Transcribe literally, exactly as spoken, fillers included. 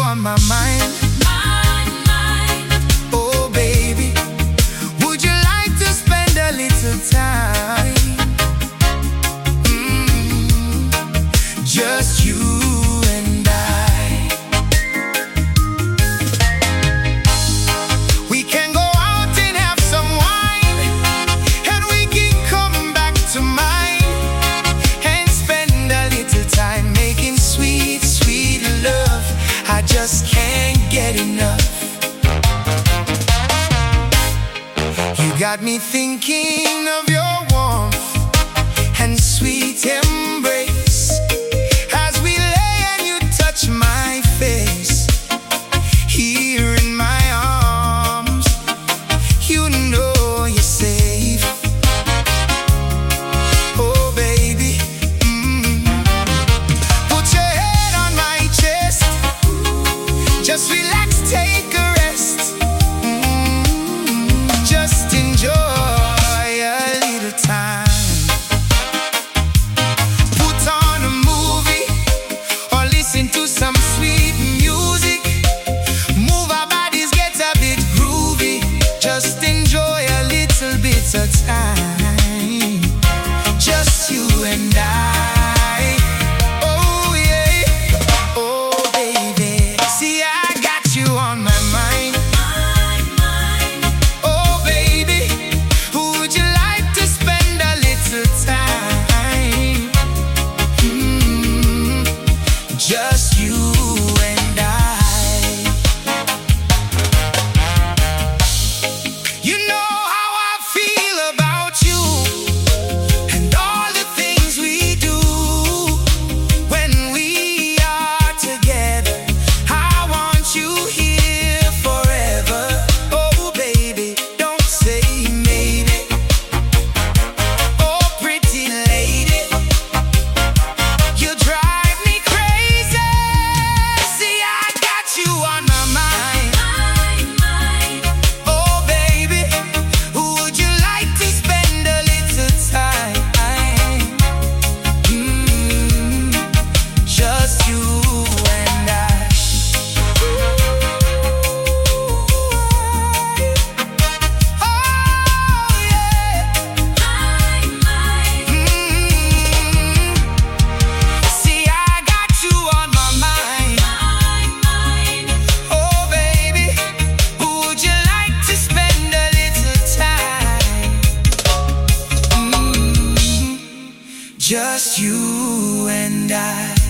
on my mind. Mine, mine. Oh baby, would you like to spend a little time? Mm, just you and I. We can go out and have some wine, and we can come back to mine and spend a little time making sweet, sweet love. I just can't get enough. You got me thinking of your warmth and sweet embrace as we lay and you touch my face here in my arms. You know you're safe. Oh baby, mm. Put your head on my chest. Just relax, take a rest. Mm. Just enjoy a little time. Put on a movie or listen to some sweet music. Move our bodies, get a bit groovy. Just enjoy a little bit of time. Just you and I. Oh yeah. Oh baby. See, I got you on my mind. Mine, mine. Oh baby, would you like to spend a little time? Mm, just you and I. You know how I feel about you and all the things we do when we are together. I want you here forever. Oh baby, don't say maybe. Oh pretty lady, you drive me crazy. See, I got you on my mind. Mine, mine. Oh baby, would you like to spend a little time? Mm, just you and I. Oh yeah. Mine, mine. Mm. See, I got you on my mind. Mine, mine. Oh baby, would you like to spend a little time? Mm, just you and I.